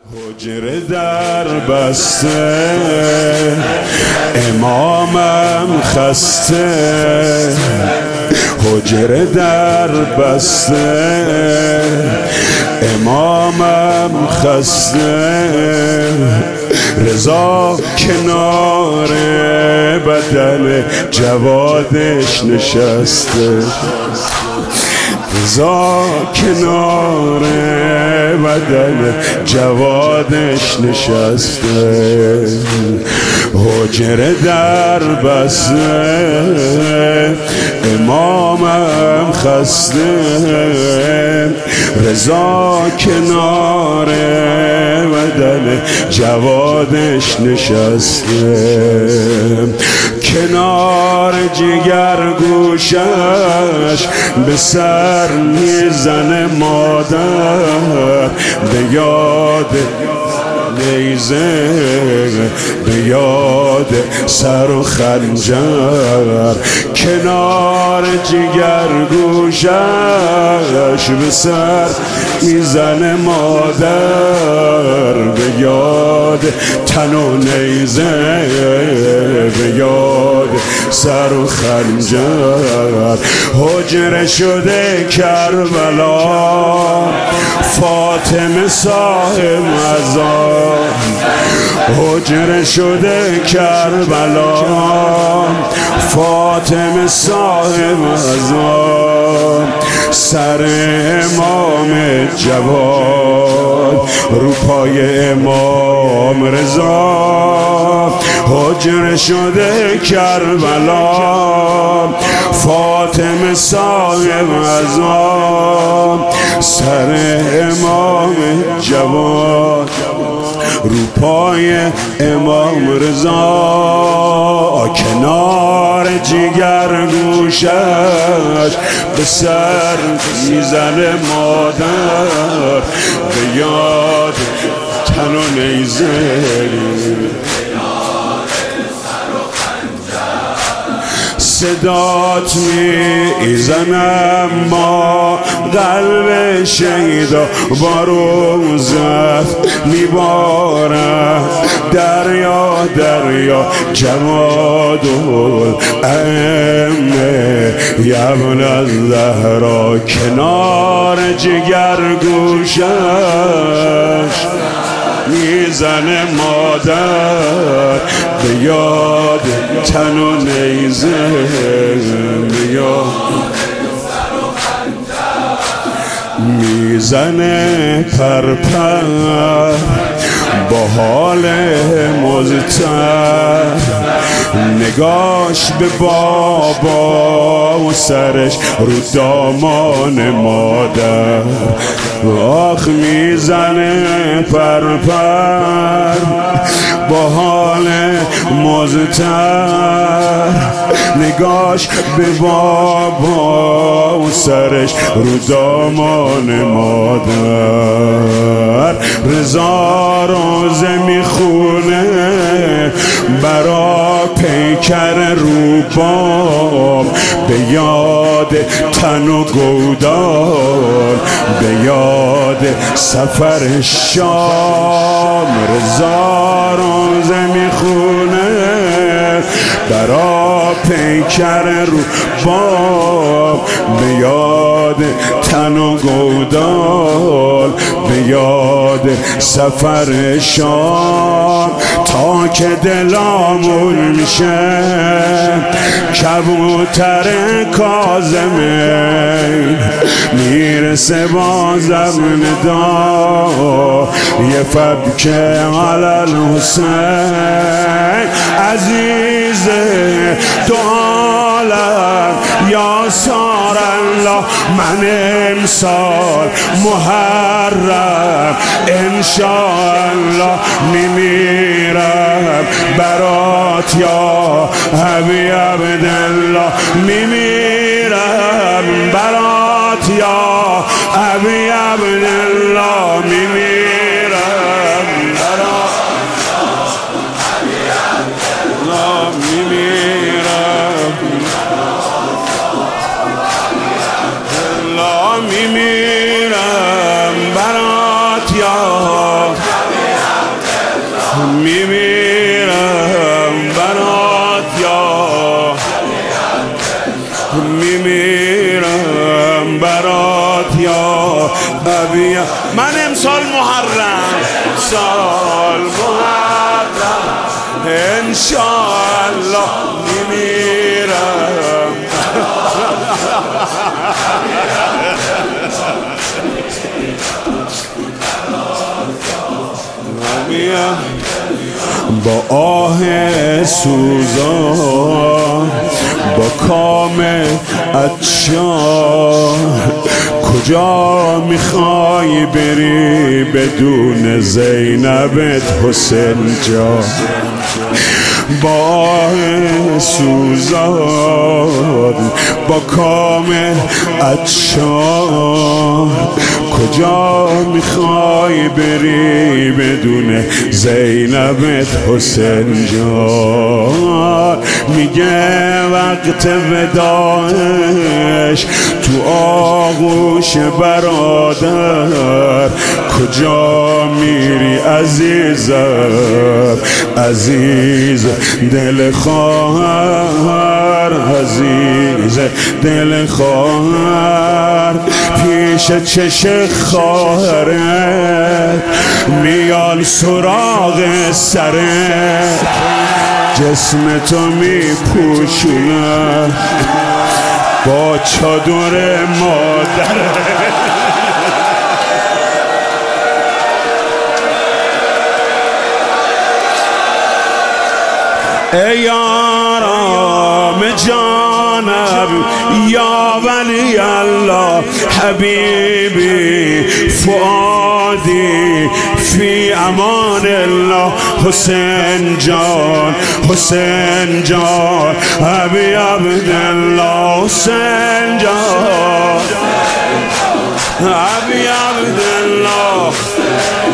حجره در بسته، امامم خسته. حجره در بسته، امامم خسته. رضا کنار بدن جوادش نشسته. رضا کنار بدن جوادش نشسته. حجره در بسته، امامم خسته. رضا کنار بدن جوادش نشسته. کنار جگر گوشش به سر میزنه مادر، به یاد نیزه، به یاد سر و خنجر. کنار جگر گوشش به سر میزنه مادر، به یاد تن و نیزه، به یاد سر و خنجر. حجره شده کربلا، فاطمه صاحب ازا. حجره شده کربلا، فاطمه صاحب ازا. سر امام جواد رو پای امام رضا. حجره شده کربلا، فاطمه صاحب ازا. سر امام جواد رو پای امام رضا. کنار جگر گوشش به سر میزنه مادر، به یاد تن و نیزه. صدات میزنم ما قلب شیدا با روزت میبارم. دریا دریا جماد الائمه یبن الزهرا. کنار جگر گوشش میزنه مادر، به یاد تن و نیزه، به یاد میزنه پرپر با حال مضطر. نگاش به بابا و سرش رو دامان مادر. آخ میزنه پرپر با حال مضطر. نگاش به بابا و سرش رو دامان مادر. رضا روزه میخونه برا پیکر روبام، به یاد تن و گودال، به یاد سفر شام. رضا روزه میخونه برا پیکر روبام، به یاد تن و گودال، به یاد سفر شام. تا که دلامون میشه کبوتر کاظمه، میرسه بازم ندا یه فبکه علی الحسین. عزیز دو عالم یا سار الله، من امسال محرم انشاءالله میمیرم برات یا حبیب عبدالله. میمیرم برات یا حبیب عبدالله. میمیرم برات یا حبیب عبدالله. میمیرم میمیرم برات یا میمیرم برات یا میمیرم برات یا ابی. من امسال محرم انشاءالله میمیرم با آه سوزان با کام عطشان کجا میخوای بری بدون زینبت حسین جان؟ با آه سوزان با کام عطشان کجا میخوای بری بدون زینبت حسین جان؟ میگه وقت وداعش تو آغوش برادر کجا میری عزیزم عزیز دل خواهر عزیز دل خواهر پیش چش خواهرت میان سراغ سرت جسم تو میپوشونه با چادر مادرت. ای آرام جانم یا ولی الله حبیبی فؤادی فی امان الله حسین جان حسین جان ابی عبدالله حسین جان ابی عبدالله